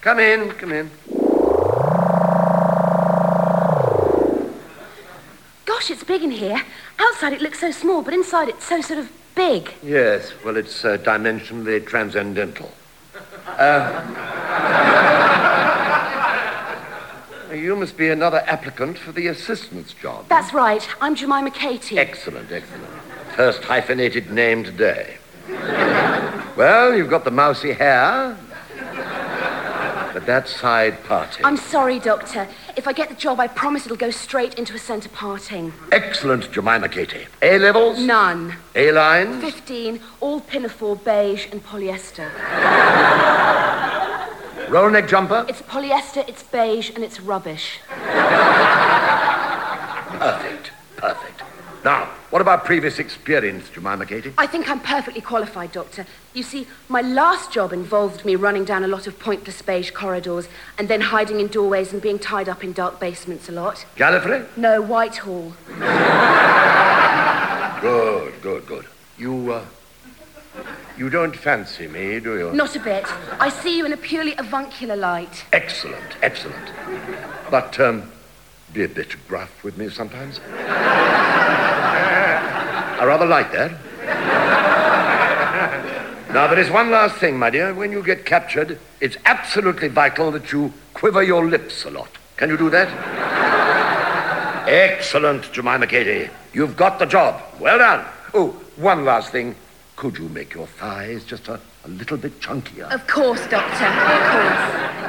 Come in, come in. Gosh, it's big in here. Outside it looks so small, but inside it's so sort of big. Yes, well, it's dimensionally transcendental. You must be another applicant for the assistant's job. That's right. I'm Jemima Katie. Excellent, excellent. First hyphenated name today. Well, you've got the mousy hair, but that's side parting. I'm sorry, Doctor. If I get the job, I promise it'll go straight into a centre parting. Excellent, Jemima Katie. A-levels? None. A-lines? 15, all pinafore, beige and polyester. Roll neck jumper? It's polyester, it's beige, and it's rubbish. Perfect, perfect. Now, what about previous experience, Jemima Katie? I think I'm perfectly qualified, Doctor. You see, my last job involved me running down a lot of pointless beige corridors and then hiding in doorways and being tied up in dark basements a lot. Gallifrey? No, Whitehall. Good, good, good. You don't fancy me, do you? Not a bit. I see you in a purely avuncular light. Excellent, excellent. But, be a bit gruff with me sometimes. I rather like that. Now, there is one last thing, my dear. When you get captured, it's absolutely vital that you quiver your lips a lot. Can you do that? Excellent, Jemima Katie. You've got the job. Well done. Oh, one last thing. Could you make your thighs just a little bit chunkier? Of course, Doctor. Of course.